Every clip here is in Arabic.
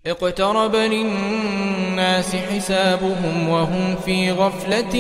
اقترب للناس حسابهم وهم في غفلة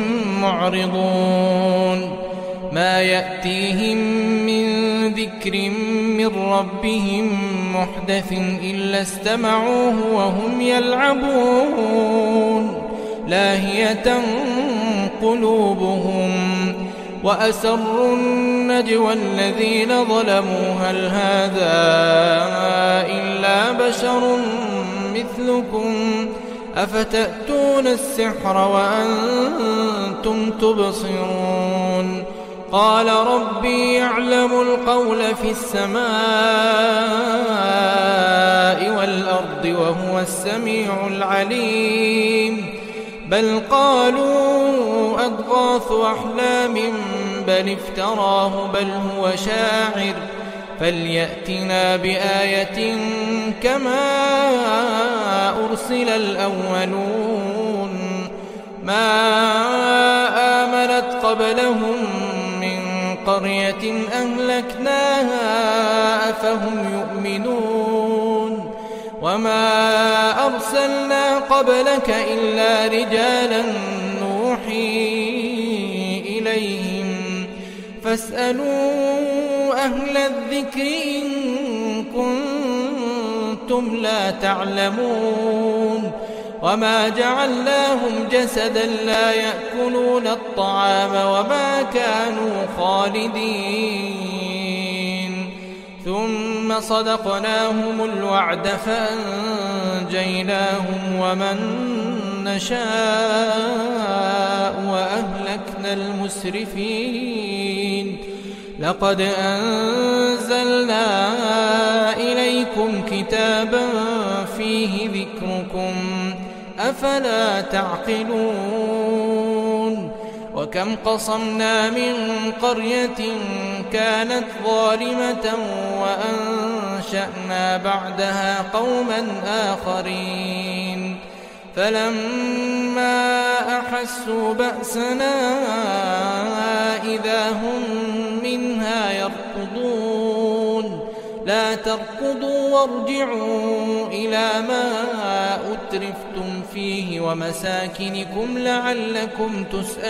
معرضون ما يأتيهم من ذكر من ربهم محدث إلا استمعوه وهم يلعبون لاهية قلوبهم وأسروا النجوى الذين ظلموا هل هذا إلا بشر مثلكم أفتأتون السحر وأنتم تبصرون قال ربي يعلم القول في السماء والأرض وهو السميع العليم بل قالوا أضغاث أحلام بل افتراه بل هو شاعر فليأتنا بآية كما أرسل الأولون ما آمنت قبلهم من قرية أهلكناها أفهم يؤمنون وما أرسلنا قبلك إلا رجالا نوحي إليهم فاسألوا أهل الذكر إن كنتم لا تعلمون وما جعلناهم جسدا لا يأكلون الطعام وما كانوا خالدين ثم صدقناهم الوعد فأنجيناهم ومن نشاء وأهلكنا المسرفين لقد أنزلنا إليكم كتابا فيه ذكركم أفلا تعقلون وكم قصمنا من قرية كانت ظالمة وأنشأنا بعدها قوما آخرين فلما أحسوا بأسنا إذا هم منها يركضون لا تركضوا وارجعوا إلى ما أترفتم فيه ومساكنكم لعلكم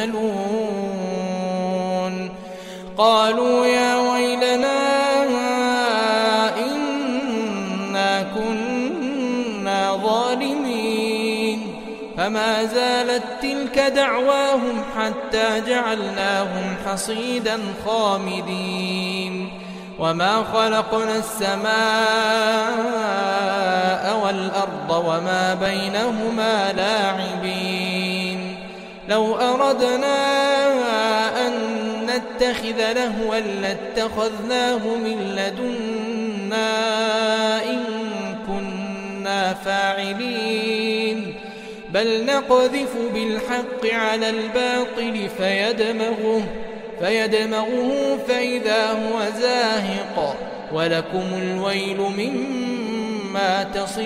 تسألون قالوا يا ويلنا إنا كنا ظالمين فما زالت تلك دعواهم حتى جعلناهم حصيدا خامدين وما خلقنا السماء والأرض وما بينهما لاعبين لو أردنا أن نتخذ لهوا لاتخذناه من لدنا إن كنا فاعلين بل نقذف بالحق على الباطل فيدمغه فإذا هو زاهق ولكم الويل مما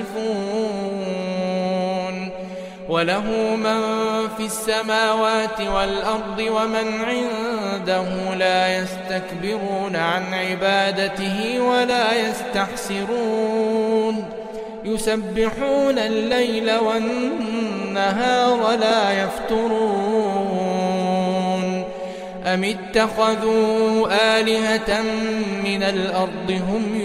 تصفون وله من في السماوات والأرض ومن عنده لا يستكبرون عن عبادته ولا يستحسرون يسبحون الليل والنهار لا يفترون أم اتخذوا آلهة من الأرض هم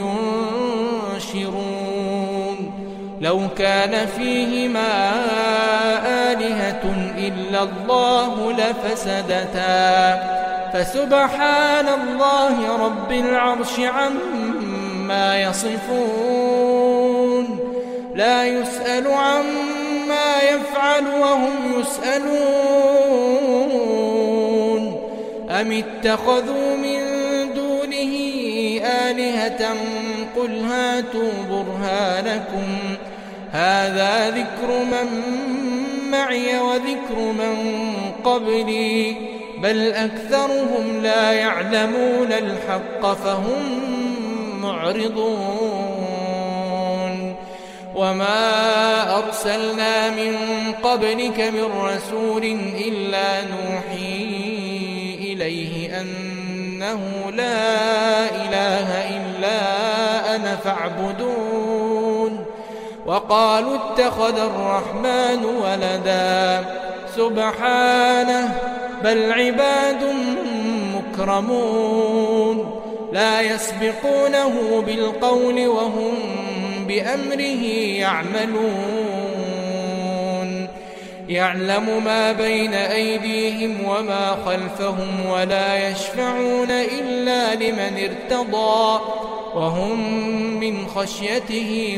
ينشرون لو كان فيهما آلهة إلا الله لفسدتا فسبحان الله رب العرش عما يصفون لا يسأل عما يفعل وهم يسألون أم اتخذوا من دونه آلهة قل هاتوا برهانكم هذا ذكر من معي وذكر من قبلي بل أكثرهم لا يعلمون الحق فهم معرضون وما أرسلنا من قبلك من رسول إلا نوحي إليه أنه لا إله إلا أنا فاعبدون وقالوا اتخذ الرحمن ولدا سبحانه بل عباد مكرمون لا يسبقونه بالقول وهم بأمره يعملون يعلم ما بين أيديهم وما خلفهم ولا يشفعون إلا لمن ارتضى وهم من خشيته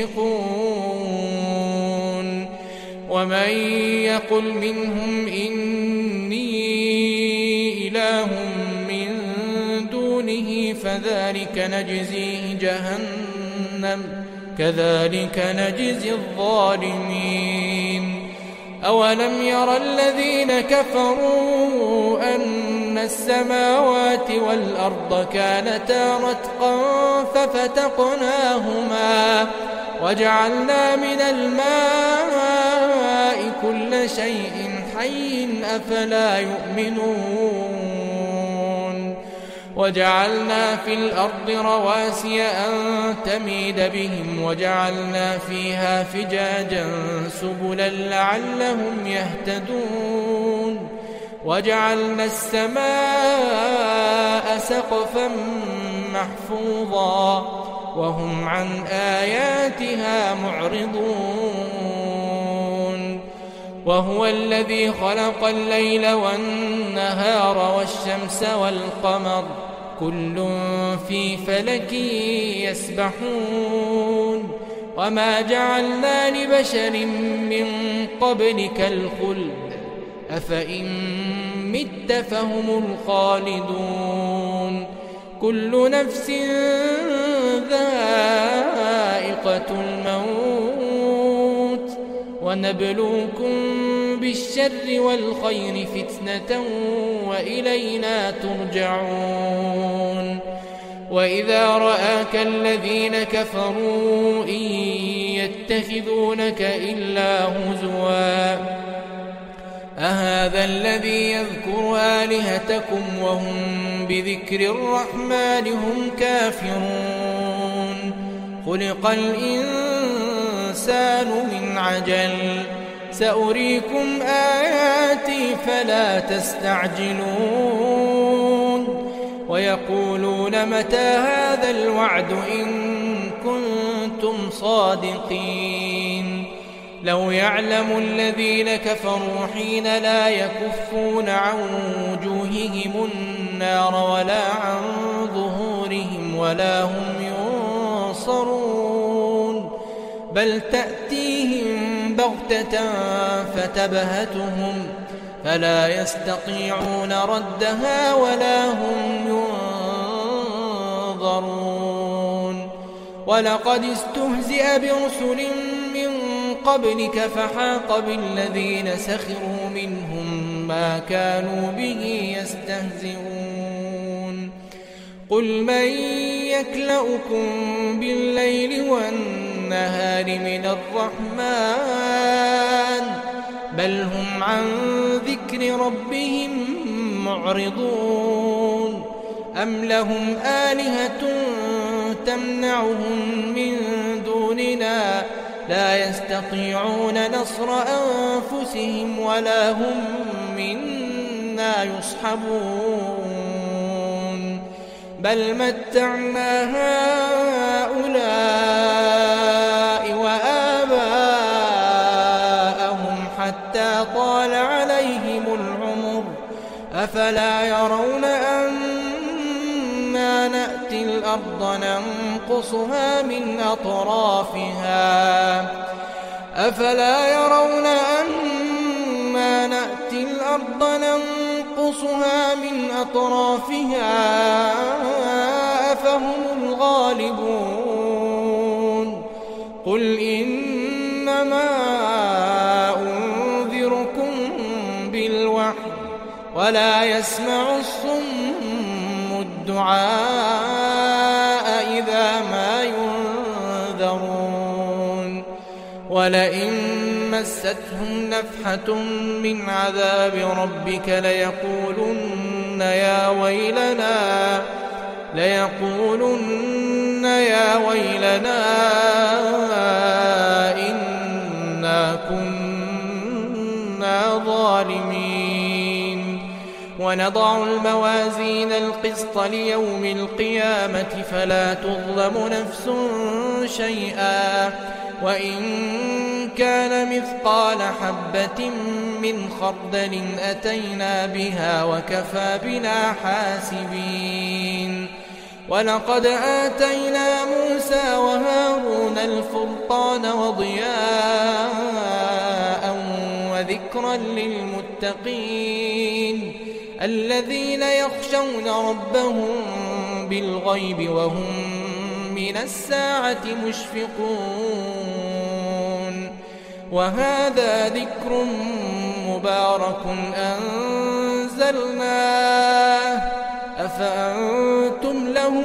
مشفقون ومن يقل منهم إني إله من دونه فذلك نجزيه جهنم كذلك نجزي الظالمين أولم ير الذين كفروا أن السماوات والأرض كانتا رتقا ففتقناهما وجعلنا من الماء كل شيء حي أفلا يؤمنون وجعلنا في الأرض رواسي أن تميد بهم وجعلنا فيها فجاجا سبلا لعلهم يهتدون وجعلنا السماء سقفا محفوظا وهم عن آياتها معرضون وهو الذي خلق الليل والنهار والشمس والقمر كل في فلك يسبحون وما جعلنا لبشر من قبلك الخلد أفإن مت فهم الخالدون كل نفس ذائقة الموت ونبلوكم بالشر والخير فتنة وإلينا ترجعون وإذا رآك الذين كفروا إن يتخذونك إلا هزوا أهذا الذي يذكر آلهتكم وهم بذكر الرحمن هم كافرون خلق الإنسان من عجل سأريكم آياتي فلا تستعجلون ويقولون متى هذا الوعد إن كنتم صادقين لو يعلم الذين كفروا حين لا يكفون عن وجوههم النار ولا عن ظهورهم ولا هم ينصرون بل تأتيهم بغتة فتبهتهم فلا يستطيعون ردها ولا هم ينظرون ولقد استهزئ برسل من قبلك فحاق بالذين سخروا منهم ما كانوا به يستهزئون قل من يكلؤكم بالليل والنهار من الرحمن بل هم عن ذكر ربهم معرضون أم لهم آلهة تمنعهم من دوننا لا يستطيعون نصر أنفسهم ولا هم منا يصحبون بل متعنا هؤلاء وآباءهم حتى طال عليهم العمر أفلا يرون أنا نأتي الأرض ننقصها من أطرافها أفلا يرون أنا نأتي الأرض ننقصها من أطرافها أفهم الغالبون قل إنما أنذركم بالوحي ولا يسمع الصم الدعاء إذا ما ينذرون ولئن مستهم نفحة من عذاب ربك ليقولن يا ويلنا ونضع الموازين القسط ليوم القيامة فلا تظلم نفس شيئا وإن كان مثقال حبة من خردل أتينا بها وكفى بنا حاسبين ولقد آتينا موسى وهارون الفرقان وضياء وذكرا للمتقين الذين يخشون ربهم بالغيب وهم من الساعة مشفقون وهذا ذكر مبارك أنزلناه أفأنتم له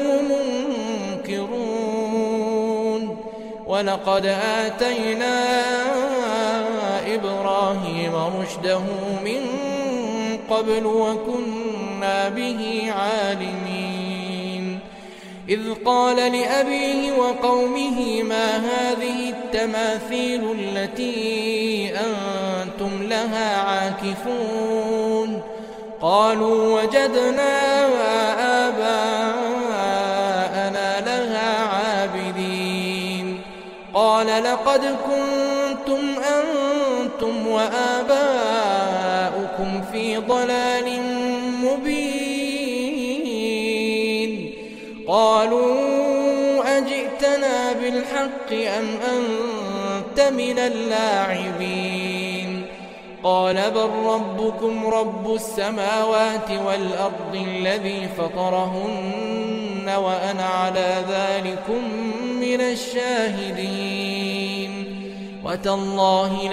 منكرون ولقد آتينا إبراهيم رشده من قبل وكنا به عالمين إذ قال لأبيه وقومه ما هذه التماثيل التي أنتم لها عاكفون قالوا وجدنا آباءنا لها عابدين قال لقد كنتم أنتم وآباؤكم في ضلال مبين قالوا أجئتنا بالحق أم أنت من اللاعبين قال بل ربكم رب السماوات والأرض الذي فطرهن وأنا على ذلكم من الشاهدين وتالله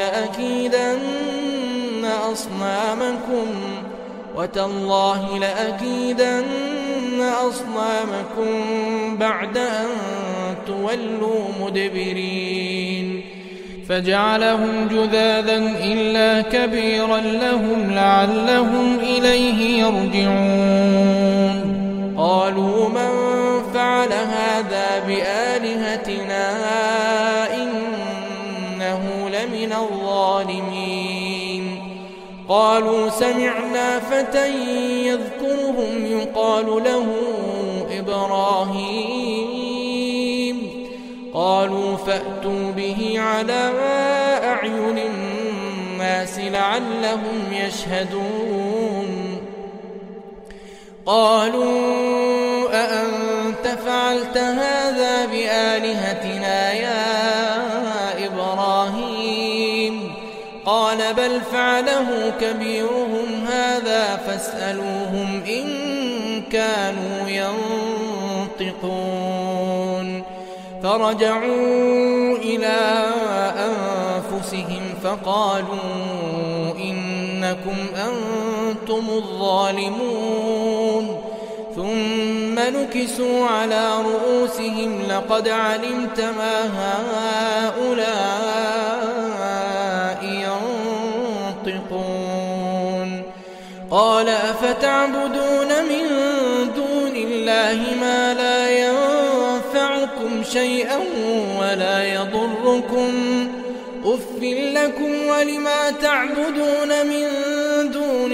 لأكيدن أصنامكم بعد أن تولوا مدبرين فجعلهم جذاذا إلا كبيرا لهم لعلهم إليه يرجعون قالوا من فعل هذا بآلهتنا إنه لمن الظالمين قالوا سمعنا فتى يذكرهم يقال له إبراهيم قالوا فأتوا به على أعين الناس لعلهم يشهدون قالوا أأنت فعلت هذا بآلهتنا يا إبراهيم قال بل فعله كبيرهم هذا فاسألوهم إن كانوا ينطقون فرجعوا إلى أنفسهم فقالوا إنكم أنتم الظالمون ثم نكسوا على رؤوسهم لقد علمت ما هؤلاء ينطقون قال أفتعبدون من دون الله ما لا ينفعكم شيئا ولا يضركم أف لكم ولما تعبدون من دون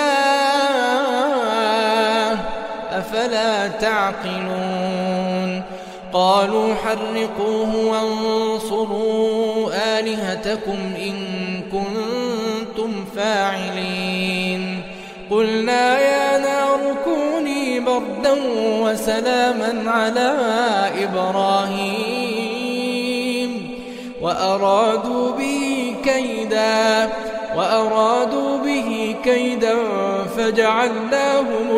الله أفلا تعقلون قالوا حرقوه وانصروا آلهتكم إن كنتم فاعلين قلنا يا نار كوني بردا وسلاما على إبراهيم وأرادوا به كيدا فجعلناهم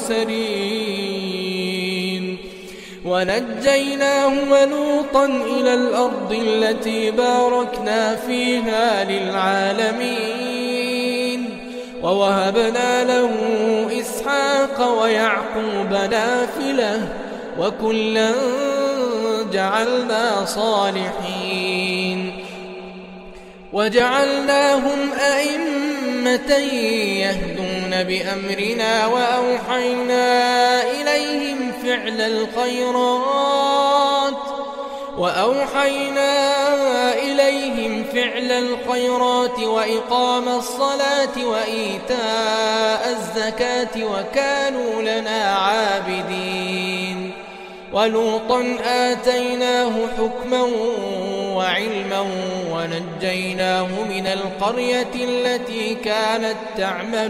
الأخسرين ونجيناه ولوطا إلى الأرض التي باركنا فيها للعالمين ووهبنا له إسحاق ويعقوب نافلة وكلا جعلنا صالحين وجعلناهم أئمة يهدون بأمرنا وأوحينا إليهم فعل فعل الخيرات وإقام الصلاة وإيتاء الزكاة وكانوا لنا عابدين. ولوطا آتيناه حكما وعلما ونجيناه من القرية التي كانت تعمل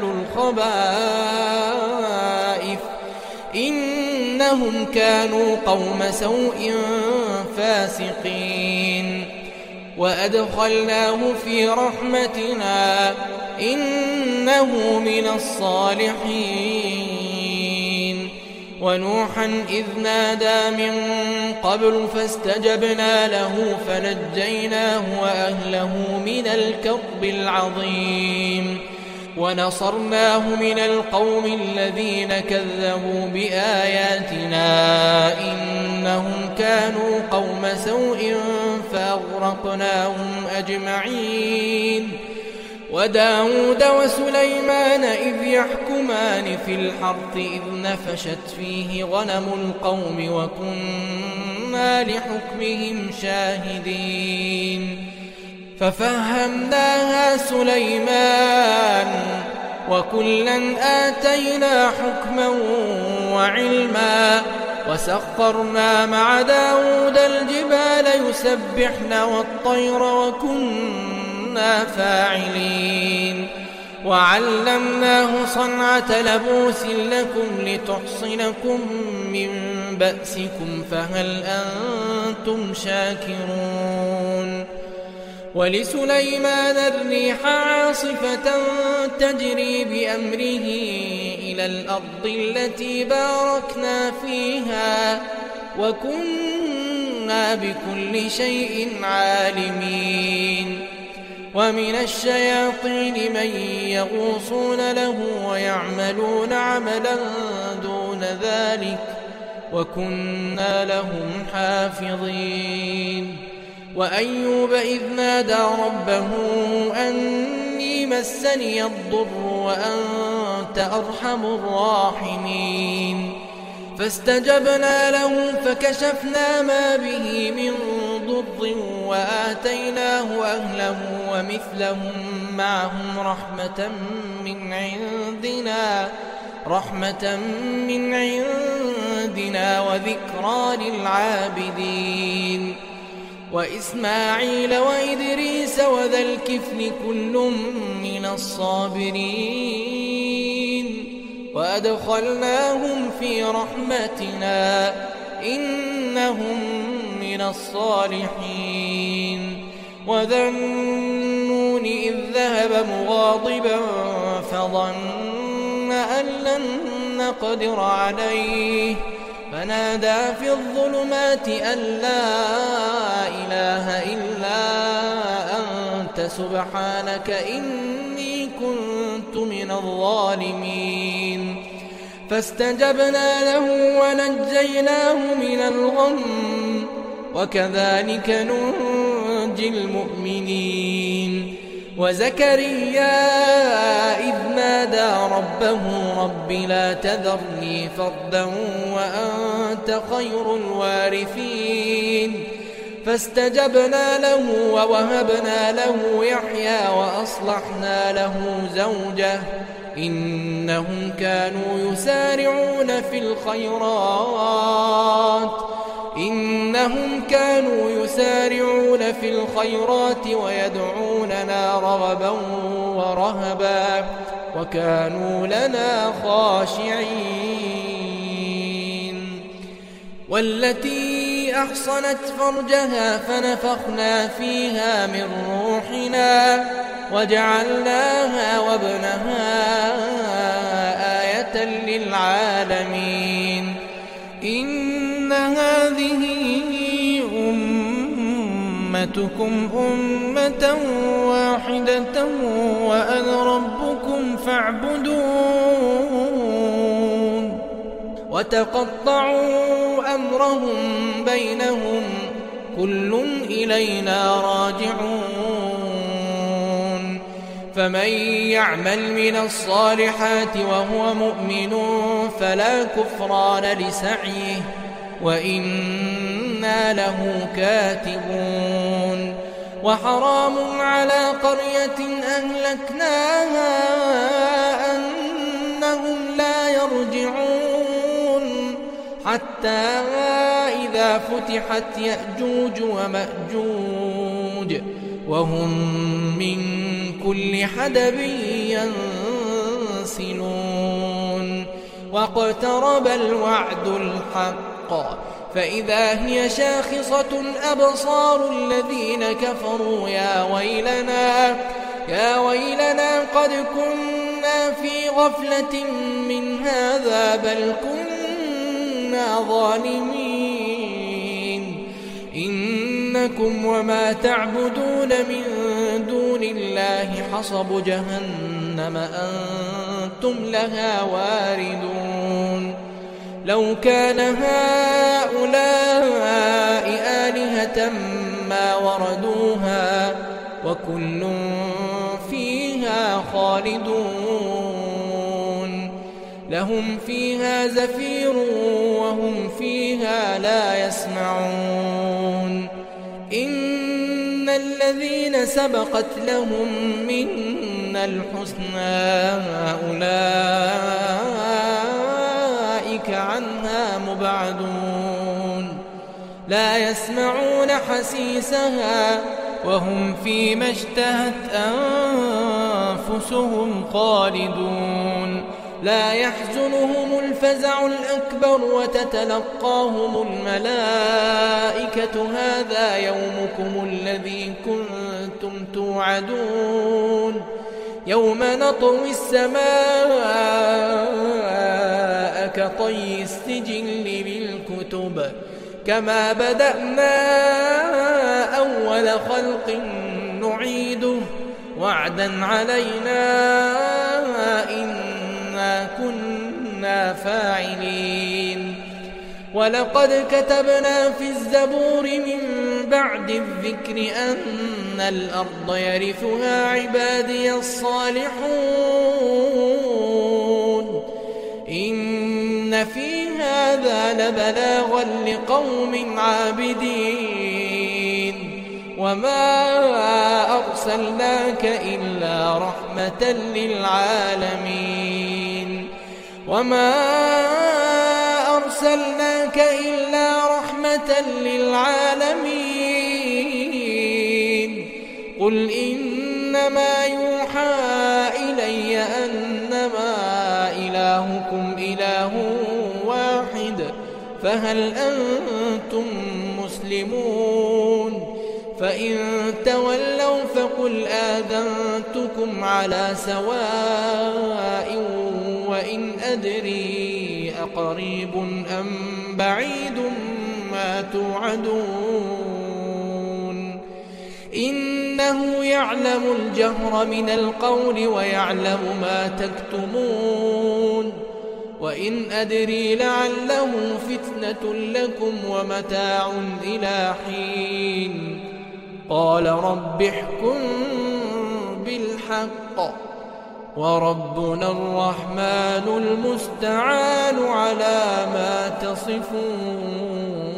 الخبائث إنهم كانوا قوم سوء فاسقين. وأدخلناه في رحمتنا إنه من الصالحين. ونوحا إذ نادى من قبل فاستجبنا له فنجيناه وأهله من الكرب العظيم. ونصرناه من القوم الذين كذبوا بآياتنا إنهم كانوا قوم سوء فأغرقناهم أجمعين. وداود وسليمان إذ يحكمان في الحرث إذ نفشت فيه غنم القوم وكنا لحكمهم شاهدين. ففهمناها سليمان وكلا آتينا حكما وعلما. وسخرنا مع داود الجبال يسبحن والطير وكنا فاعلين. وعلمناه صنعة لبوس لكم لتحصنكم من بأسكم فهل أنتم شاكرون. ولسليمان الريح عاصفة تجري بأمره إلى الأرض التي باركنا فيها وكنا بكل شيء عالمين. ومن الشياطين من يغوصون له ويعملون عملا دون ذلك وكنا لهم حافظين. وأيوب إذ نادى ربه أني مسني الضر وأنت أرحم الراحمين. فاستجبنا له فكشفنا ما به من ضر وآتيناه أهله ومثلهم معهم رحمة من عندنا وذكرى للعابدين. وإسماعيل وإدريس وذا الكفل كل من الصابرين. وأدخلناهم في رحمتنا إنهم من الصالحين. وذا النون إذ ذهب مغاضبا فظن أن لن نقدر عليه فنادى في الظلمات أن لا إله إلا أنت سبحانك إني كنت من الظالمين. فاستجبنا له ونجيناه من الغم وكذلك ننجي المؤمنين. وزكريا إذ نادى ربه رب لا تذرني فردا وأنت خير الوارثين. فاستجبنا له ووهبنا له يحيى وأصلحنا له زوجه إنهم كانوا يسارعون في الخيرات ويدعوننا رغبا ورهبا وكانوا لنا خاشعين. والتي أحصنت فرجها فنفخنا فيها من روحنا وجعلناها وابنها آية للعالمين. إن هذه أمتكم أمة واحدة وأنا ربكم فاعبدون. وتقطعوا أمرهم بينهم كل إلينا راجعون. فمن يعمل من الصالحات وهو مؤمن فلا كفران لسعيه وإنا له كاتبون. وحرام على قرية أهلكناها أنهم لا يرجعون حتى إذا فتحت يأجوج ومأجوج وهم من كل حدب ينسلون واقترب الوعد الحق فإذا هي شاخصة أبصار الذين كفروا يا ويلنا قد كنا في غفلة من هذا بل كنا ظالمين إنكم وما تعبدون من دون الله حصب جهنم أنتم لها واردون لو كان هؤلاء آلهة ما وردوها وكل فيها خالدون لهم فيها زفير وهم فيها لا يسمعون إن الذين سبقت لهم منا الحسنى أولئك عنها مبعدون لا يسمعون حسيسها وهم فيما اشتهت أنفسهم خالدون لا يحزنهم الفزع الأكبر وتتلقاهم الملائكة هذا يومكم الذي كنتم توعدون يوم نطوي السماء كطي السجل للكتب كما بدأنا أول خلق نعيده وعدا علينا إنا كنا فاعلين ولقد كتبنا في الزبور من بعد الذكر أن الأرض يرثها عبادي الصالحون إن في هذا لبلاغا لقوم عابدين وما أرسلناك إلا رحمة للعالمين قل إنما يوحى إلي أنما إلهكم إله واحد فهل أنتم مسلمون فإن تولوا فقل آذنتكم على سواء وإن أدري أقريب أم بعيد ما توعدون إنه يعلم الجهر من القول ويعلم ما تكتمون وإن أدري لعله فتنة لكم ومتاع إلى حين قال رب احكم بالحق وربنا الرحمن المستعان على ما تصفون.